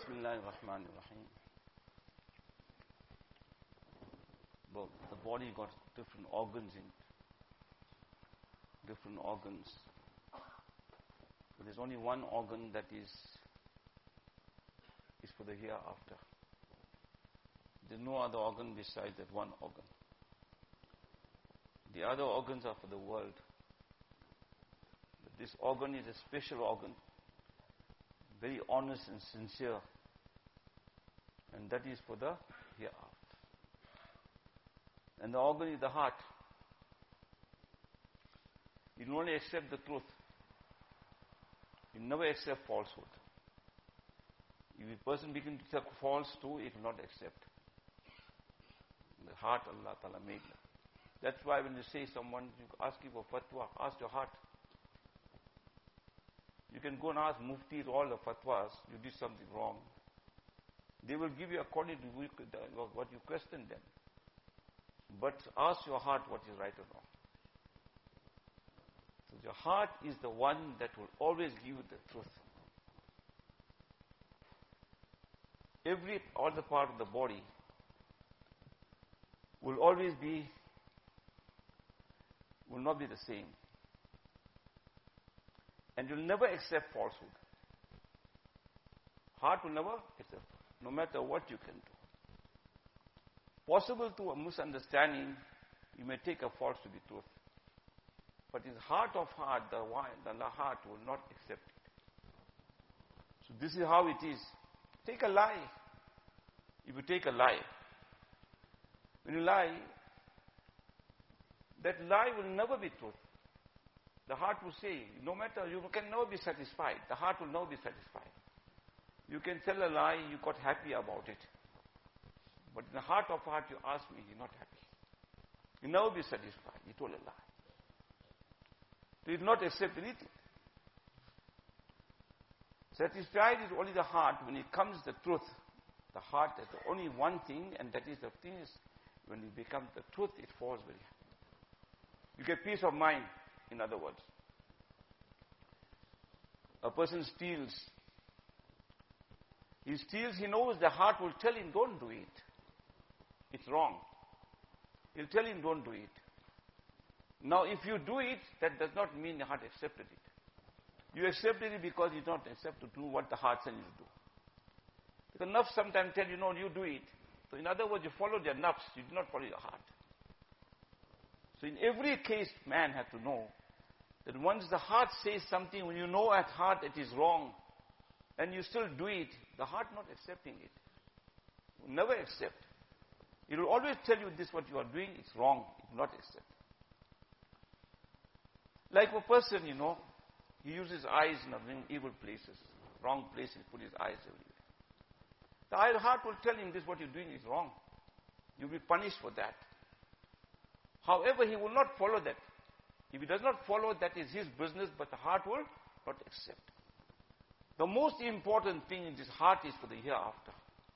Bismillahir Rahmanir Rahim. Well, the body got different organs in it. Different organs. But there's only one organ that is for the hereafter. There's no other organ besides that one organ. The other organs are for the world. But this organ is a special organ. Very honest and sincere. And that is for the hereafter. And the organ is the heart. You will only accept the truth. You never accept falsehood. If a person begins to talk false too, it will not accept. The heart, Allah Ta'ala made. That's why when you say someone, you ask him for fatwa, ask your heart. You can go and ask muftis all the fatwas, you did something wrong. They will give you according to what you question them. But ask your heart what is right or wrong. So your heart is the one that will always give you the truth. Every other part of the body will always will not be the same. And you'll never accept falsehood. Heart will never accept, no matter what you can do. Possible to a misunderstanding, you may take a false to be truth. But in heart of heart, the heart will not accept it. So this is how it is. Take a lie. If you take a lie, when you lie, that lie will never be truth. The heart will say, no matter, you can never be satisfied. The heart will never be satisfied. You can tell a lie, you got happy about it. But in the heart of heart, you ask me, you're not happy. You'll never be satisfied. You told a lie. You will not accept anything. Satisfied is only the heart. When it comes the truth, the heart is the only one thing, and that is the thing is, when it becomes the truth, it falls very high. You get peace of mind, in other words. A person steals. He steals, he knows the heart will tell him, don't do it. It's wrong. He'll tell him, don't do it. Now, if you do it, that does not mean the heart accepted it. You accepted it because you don't accept to do what the heart sends you to do. Because nafs sometimes tell you, no, you do it. So in other words, you followed your nafs, you did not follow your heart. So in every case, man has to know that once the heart says something, when you know at heart it is wrong, and you still do it, the heart not accepting it. Will never accept. It will always tell you this, what you are doing, it's wrong. It will not accept. Like a person, he uses eyes in evil places, wrong places, put his eyes everywhere. The heart will tell him this, what you're doing is wrong. You'll be punished for that. However, he will not follow that. If he does not follow, that is his business, but the heart will not accept. The most important thing in this heart is for the hereafter.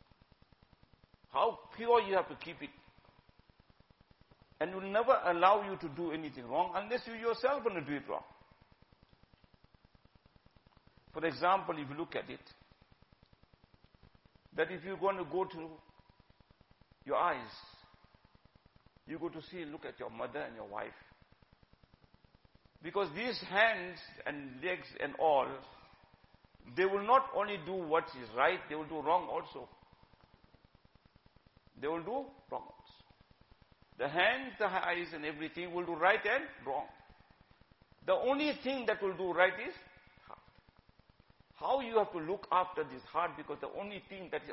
How pure you have to keep it. And will never allow you to do anything wrong unless you yourself want to do it wrong. For example, if you look at it, that if you're going to go to your eyes, you go to look at your mother and your wife. Because these hands and legs and all, they will not only do what is right, they will do wrong also. They will do wrong also. The hands, the eyes and everything will do right and wrong. The only thing that will do right is heart. How you have to look after this heart, because the only thing that is...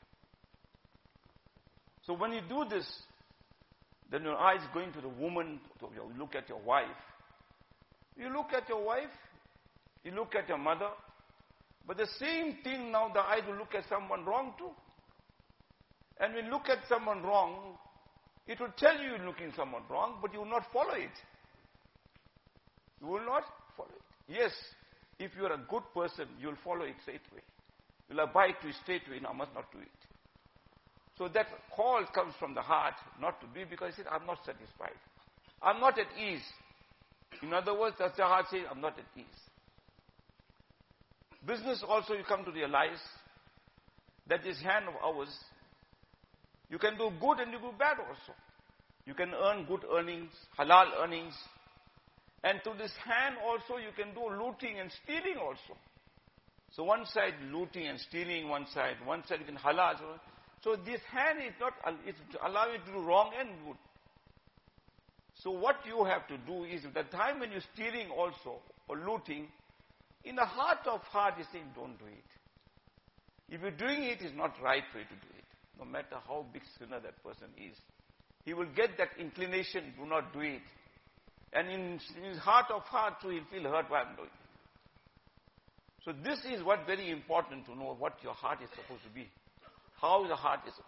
So when you do this, then your eyes going to the woman, you look at your wife. You look at your wife, you look at your mother, but the same thing now the eyes will look at someone wrong too. And when you look at someone wrong, it will tell you you're looking at someone wrong, but you will not follow it. You will not follow it. Yes, if you are a good person, you will follow it straight away. You will abide to it straight away, I must not do it. So that call comes from the heart, not to do it, because he said, I'm not satisfied. I'm not at ease. In other words, that's the heart saying, I'm not at ease. Business also, you come to realize that this hand of ours, you can do good and you do bad also. You can earn good earnings, halal earnings. And through this hand also you can do looting and stealing also. So one side looting and stealing, one side you can halal. So this hand is not, it's allowing you to do wrong and good. So what you have to do is, at the time when you're stealing also, or looting, in the heart of heart you say, don't do it. If you're doing it, it's not right for you to do it. No matter how big sinner that person is. He will get that inclination, do not do it. And in his heart of heart too, he'll feel hurt while I'm doing it. So this is what very important to know, what your heart is supposed to be. How the heart is.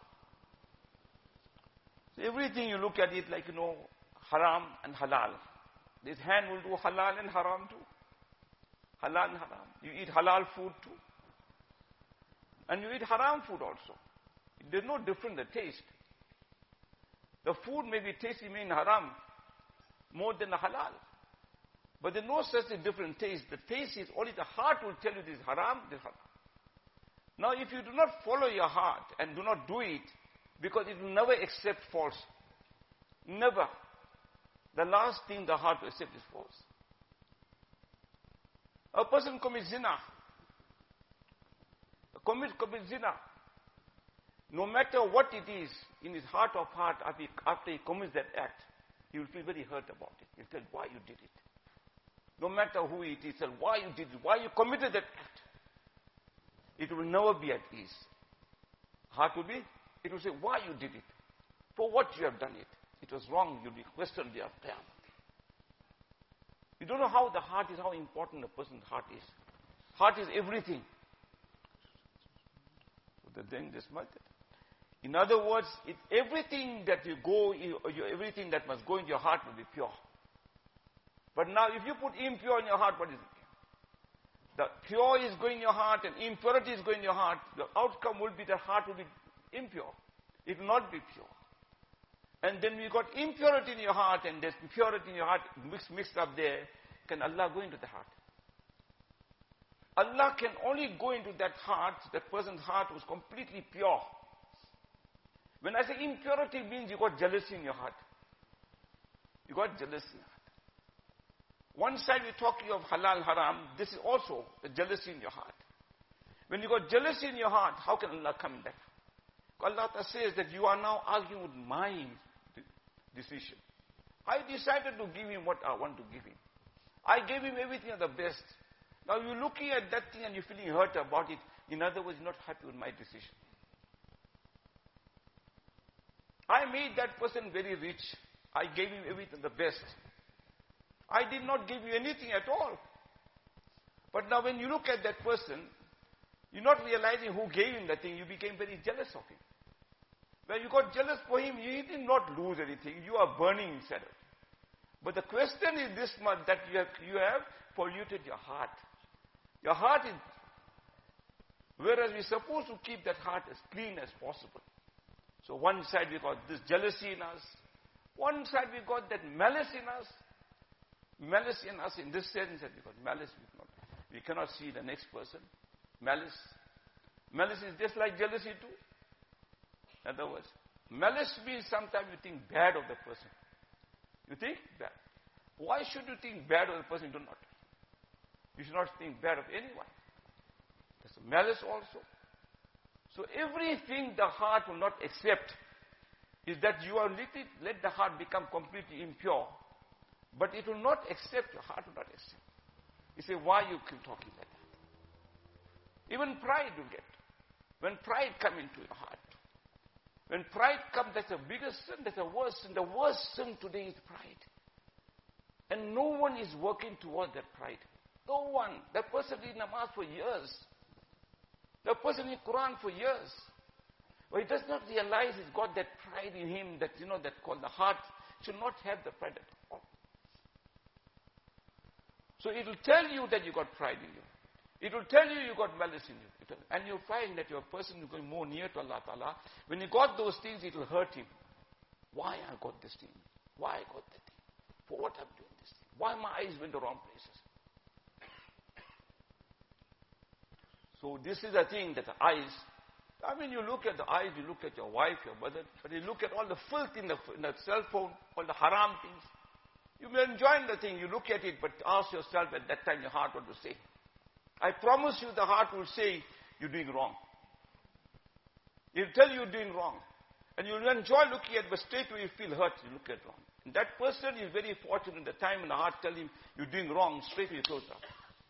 So everything you look at it like, haram and halal. This hand will do halal and haram too. Halal and haram. You eat halal food too. And you eat haram food also. There's no difference in the taste. The food may be tasty in haram more than the halal. But there's no such a different taste. The taste is only the heart will tell you this is haram, this is halal. Now if you do not follow your heart and do not do it, because it will never accept false. Never. The last thing the heart will accept is false. A person commits zina. Commits zina. No matter what it is, in his heart of heart, after he commits that act, he will feel very hurt about it. He'll tell why you did it. No matter who it is, why you did it, why you committed that act. It will never be at ease. Heart will be, it will say, why you did it. For what you have done it. It was wrong, you'll be questioned there. You don't know how the heart is, how important a person's heart is. Heart is everything. In other words, everything that you go, everything that must go in your heart will be pure. But now if you put impure in your heart, what is it? The pure is going in your heart and impurity is going in your heart. The outcome will be the heart will be impure. It will not be pure. And then you got impurity in your heart and there's purity in your heart mixed up there. Can Allah go into the heart? Allah can only go into that heart, that person's heart was completely pure. When I say impurity, means you got jealousy in your heart. You got jealousy in your heart. One side we're talking of halal, haram, this is also the jealousy in your heart. When you got jealousy in your heart, how can Allah come in that? Allah says that you are now arguing with my decision. I decided to give him what I want to give him. I gave him everything of the best. Now you're looking at that thing and you're feeling hurt about it. In other words, you're not happy with my decision. I made that person very rich. I gave him everything the best. I did not give you anything at all. But now when you look at that person, you're not realizing who gave him that thing. You became very jealous of him. When you got jealous for him, you did not lose anything. You are burning inside of it. But the question is this much, that you have polluted your heart. Your heart is, whereas we're supposed to keep that heart as clean as possible. So one side we got this jealousy in us. One side we got that malice in us. Malice in us in this sense that we got malice. We cannot see the next person. Malice. Malice is just like jealousy too. In other words, malice means sometimes you think bad of the person. You think bad. Why should you think bad of the person? Do not. You should not think bad of anyone. There's malice also. So everything the heart will not accept is that you are let the heart become completely impure. But it will not accept, your heart will not accept. You say, why you keep talking like that? Even pride you get. When pride comes into your heart. When pride comes, that's the biggest sin, that's the worst sin. The worst sin today is pride. And no one is working towards that pride. No one. That person did namaz for years. That person in Quran for years. But he does not realize he's got that pride in him that, that called the heart should not have the pride at all. So it will tell you that you got pride in you. It will tell you you got malice in you. And you'll find that you're a person who's going more near to Allah Ta'ala. When you got those things, it will hurt him. Why I got this thing? Why I got that thing? For what I'm doing this thing? Why my eyes went the wrong places? So this is the thing that the eyes, I mean, you look at the eyes, you look at your wife, your mother, but you look at all the filth in the cell phone, all the haram things. You may enjoy the thing, you look at it, but ask yourself at that time your heart what to say. I promise you the heart will say, you're doing wrong. It'll tell you you're doing wrong. And you'll enjoy looking at it, but straight away you feel hurt, you look at wrong. And that person is very fortunate in the time when the heart tells him, you're doing wrong, straight away you close up.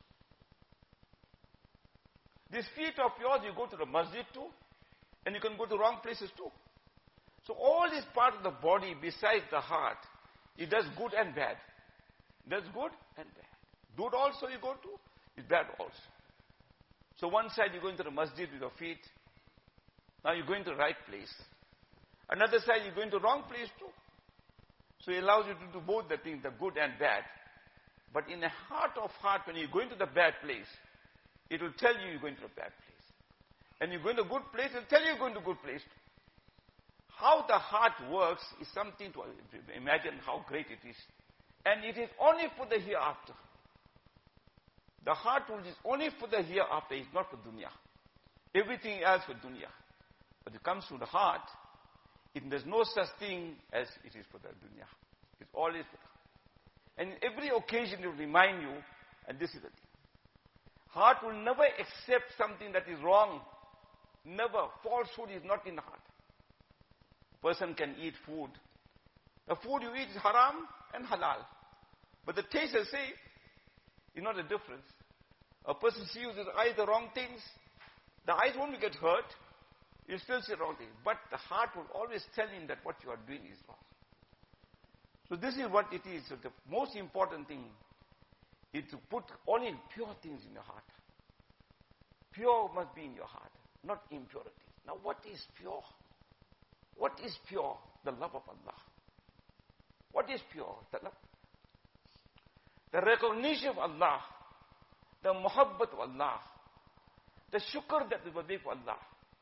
These feet of yours, you go to the masjid too, and you can go to wrong places too. So all these parts of the body besides the heart, it does good and bad. It does good and bad. Good also you go to, it's bad also. So one side you're going to the masjid with your feet. Now you're going to the right place. Another side you're going to the wrong place too. So it allows you to do both the things, the good and bad. But in the heart of heart, when you're going to the bad place, it will tell you you're going to the bad place. And you're going to a good place, it will tell you you're going to a good place. How the heart works is something to imagine how great it is. And it is only for the hereafter. The heart is only for the hereafter, it's not for dunya. Everything else for dunya. But it comes to the heart, there's no such thing as it is for the dunya. It's always for the. And in every occasion it will remind you, and this is the thing. Heart will never accept something that is wrong. Never. Falsehood is not in the heart. A person can eat food. The food you eat is haram and halal. But the taste is same. You know the difference. A person sees with his eyes the wrong things. The eyes won't get hurt. You still see wrong things. But the heart will always tell him that what you are doing is wrong. So this is what it is. So the most important thing is to put only pure things in your heart. Pure must be in your heart, not impurity. Now what is pure? What is pure? The love of Allah. What is pure? The love. The recognition of Allah. The muhabbat of Allah. The shukr that we will make for Allah.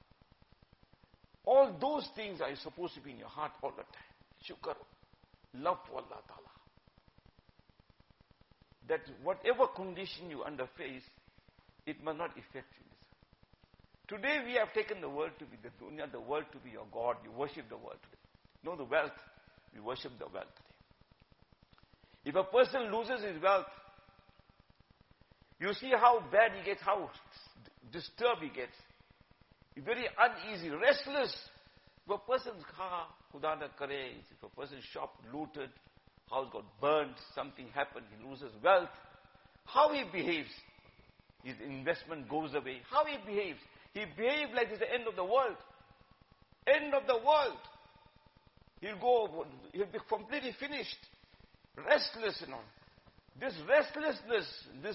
All those things are supposed to be in your heart all the time. Shukr. Love for Allah Ta'ala. That whatever condition you underface, it must not affect you. Today we have taken the world to be the dunya, the world to be your God. You worship the world today. No, the wealth. We worship the wealth today. If a person loses his wealth, you see how bad he gets, how disturbed he gets. He's very uneasy, restless. If a person's car, Khuda na kare, if a person's shop looted, house got burned, something happened, he loses wealth, how he behaves? His investment goes away. How he behaves? He behaves like it's the end of the world. End of the world. He'll be completely finished. Restless, This restlessness, this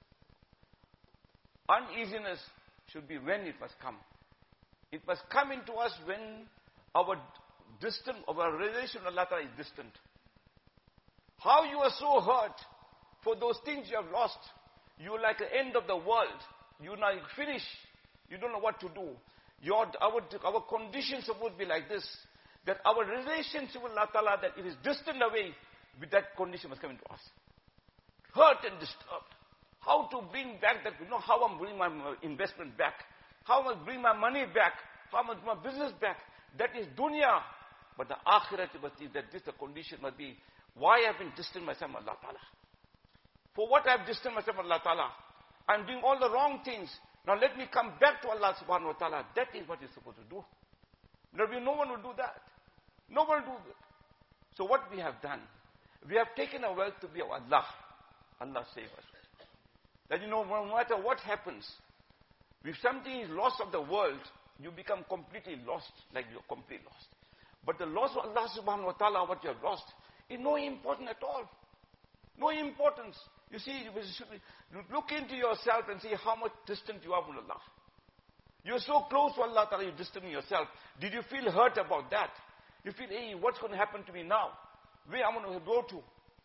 uneasiness should be when it must come. It must come into us when our relation with Allah Ta'ala is distant. How you are so hurt for those things you have lost. You are like the end of the world. You now finish. You don't know what to do. Our condition is supposed to be like this. That our relationship with Allah Ta'ala, that it is distant away, with that condition must come into us. Hurt and disturbed. How to bring back that, how I'm bringing my investment back. How I must bring my money back. How much my business back. That is dunya. But the akhirat must be that this the condition must be. Why I've been distant myself from Allah Ta'ala. For what I've distanced myself from Allah Ta'ala. I'm doing all the wrong things. Now let me come back to Allah Subhanahu Wa Ta'ala. That is what you're supposed to do. No one will do that. No one will do that. So what we have done, we have taken our wealth to be of Allah. Allah save us. That no matter what happens, if something is lost of the world, you become completely lost, like you're completely lost. But the loss of Allah Subhanahu Wa Ta'ala, what you have lost, is no important at all. No importance. You see, you should look into yourself and see how much distant you are from Allah. You're so close to Allah Ta'ala, you're distancing yourself. Did you feel hurt about that? You feel, hey, what's going to happen to me now? Where am I going to go to?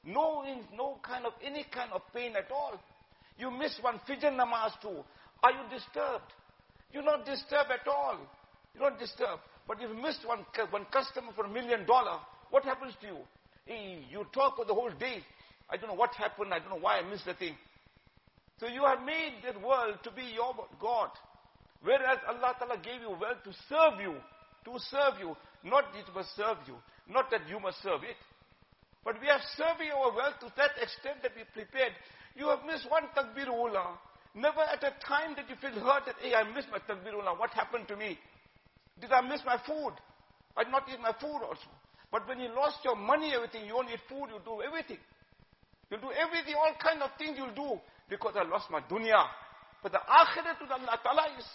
Any kind of pain at all. You miss one Fajr namaz too. Are you disturbed? You're not disturbed at all. You're not disturbed. But if you missed one customer for $1 million, what happens to you? Hey, you talk for the whole day. I don't know what happened. I don't know why I missed the thing. So you have made the world to be your God. Whereas Allah Ta'ala gave you wealth to serve you. To serve you. Not it must serve you. Not that you must serve it. But we are serving our wealth to that extent that we prepared. You have missed one takbir ula. Never at a time that you feel hurt that, hey, I missed my takbir ula. What happened to me? Did I miss my food? I did not eat my food also. But when you lost your money, everything, you won't eat food, you do everything. You'll do everything, all kind of things you'll do because I lost my dunya. But the akhirat to Allah Ta'ala is,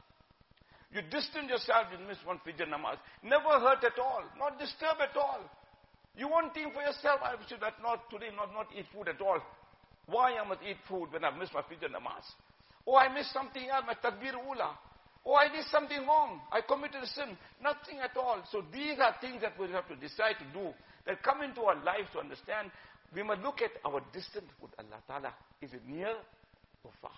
you distance yourself, you miss one fajr namaz. Never hurt at all, not disturb at all. You won't think for yourself, I should not today not eat food at all. Why I must eat food when I miss my fajr namaz? Oh, I missed something else, my takbir ula. Oh, I did something wrong. I committed a sin. Nothing at all. So these are things that we have to decide to do. That come into our lives to understand. We must look at our distance with Allah Ta'ala. Is it near or far?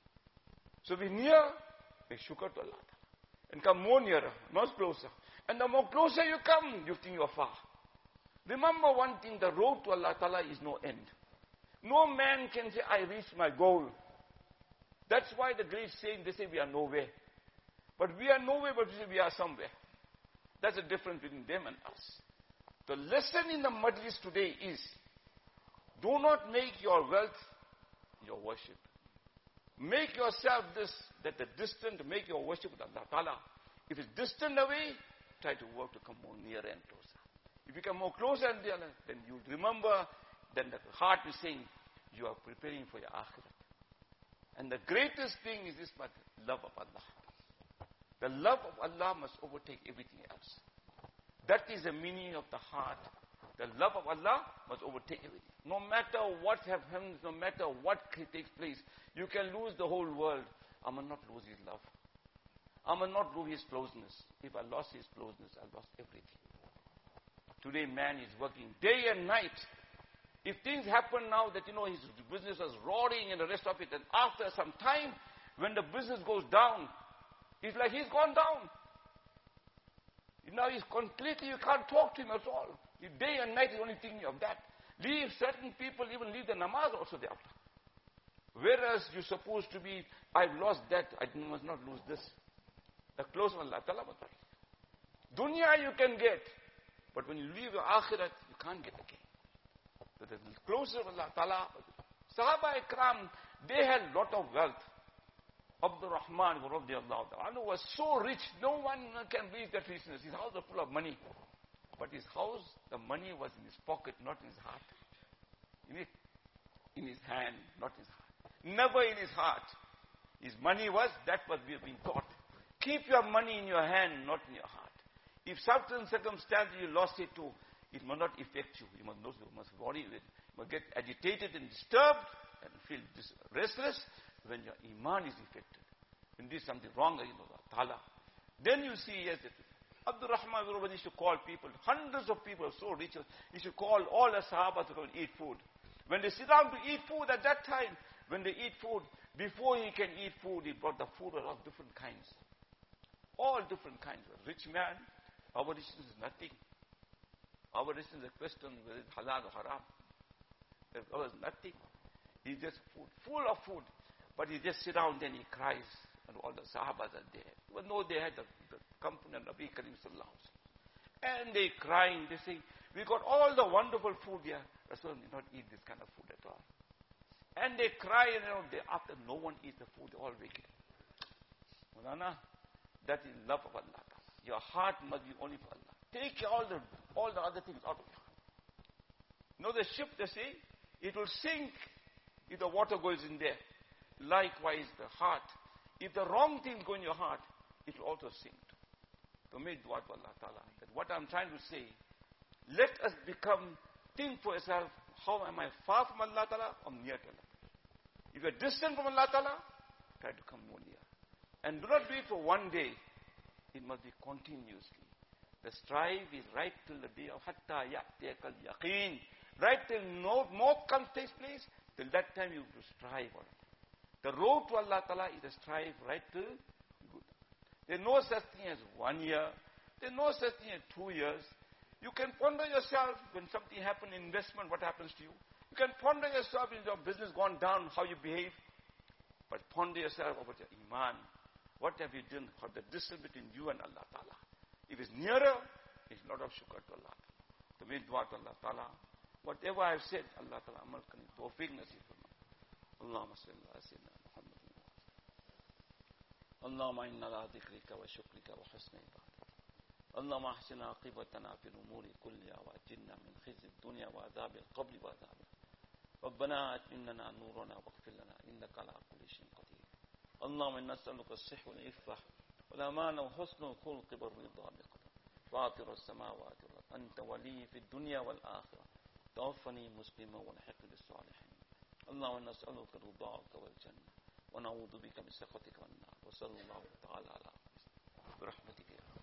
So if near, make shukr to Allah Ta'ala. And come more nearer, much closer. And the more closer you come, you think you're far. Remember one thing, the road to Allah Ta'ala is no end. No man can say, I reached my goal. That's why the great saying, they say we are nowhere. But we are nowhere, but we are somewhere. That's the difference between them and us. The lesson in the majlis today is, do not make your wealth your worship. Make yourself this, that the distant, make your worship with Allah Ta'ala. If it's distant away, try to work to come more nearer and closer. If you come more closer and nearer, then you remember, then the heart is saying, you are preparing for your akhirat. And the greatest thing is this, but love of Allah. The love of Allah must overtake everything else. That is the meaning of the heart. The love of Allah must overtake everything. No matter what happens, no matter what takes place, you can lose the whole world. I must not lose His love. I must not lose His closeness. If I lost His closeness, I lost everything. Today man is working day and night. If things happen now that, his business is roaring and the rest of it, and after some time, when the business goes down, it's like he's gone down. Now he's completely, you can't talk to him at all. Day and night he's only thinking of that. Leave certain people, even leave the namaz also thereafter. Whereas you're supposed to be, I've lost that, I must not lose this. The close of Allah Ta'ala. Dunya you can get, but when you leave your akhirat, you can't get again. But the closer of Allah Ta'ala, Sahaba Ikram, they had lot of wealth. Abdul Rahman was so rich, no one can reach that richness. His house was full of money. But his house, the money was in his pocket, not in his heart. In his hand, not his heart. Never in his heart. His money was, that was we have been taught. Keep your money in your hand, not in your heart. If certain circumstances you lost it too, it must not affect you. You must know, you must worry with it. You must get agitated and disturbed and feel restless when your iman is affected. When there is something wrong, Ta'ala. Then you see, yes, that Abdul Rahman used to call people, hundreds of people, so rich, he should call all the Sahaba to go and eat food. When they sit down to eat food at that time, when they eat food, before he can eat food, he brought the food of different kinds. All different kinds. A rich man, our richness is nothing. Our richness is a question whether it's halal or haram. There was nothing. He's just food, full of food. But he just sit down, then he cries, and all the Sahabas are there. Even though they had the company of Nabi Karim Sallallahu Alaihi Wasallam. And they crying, they say, we got all the wonderful food here. Rasul did not eat this kind of food at all. And they cry, and after no one eats the food, they all wicked. Mulana, that is love of Allah. Your heart must be only for Allah. Take all the other things out of your heart. The ship, they say, it will sink if the water goes in there. Likewise, the heart. If the wrong things go in your heart, it will also sink. To make dua to Allah Ta'ala. That what I'm trying to say, let us think for yourself, how am I far from Allah Ta'ala or near to Allah? If you're distant from Allah Ta'ala, try to come more near. And do not do it for one day. It must be continuously. The strive is right till the day of hatta ya'tiyakal yaqeen. Right till no more takes place, till that time you have to strive on it. The road to Allah Ta'ala is a strive right till good. There's no such thing as 1 year. There's no such thing as 2 years. You can ponder yourself when something happens in investment, what happens to you. You can ponder yourself in your business gone down, how you behave. But ponder yourself about your iman. What have you done for the distance between you and Allah Ta'ala? If it's nearer, it's a lot of shukr to Allah Ta'ala. To make dua to Allah Ta'ala. Whatever I have said, Allah Ta'ala amal karni. Tawfiq nasib farma. Allahumma salli ala sayyidina Muhammad. Allahumma inna ala dhikrika wa shukrika wa husna ibadatik. اللهم احسن عاقبتنا في الامور كلها واجرنا من خزي الدنيا وعذاب القبر وعذاب ربنا اتمم لنا نورنا واغفر لنا انك على كل شيء قدير اللهم انا نسالك الصحه والعفه والامان وحسن الخلق والرضا بقدر فاطر السماوات والارض انت ولي في الدنيا والاخره توفني مسلما والحقني بالصالحين اللهم نسالك رضاك والجنه ونعوذ بك من سخطك والنار وصلى الله تعالى على برحمتك يا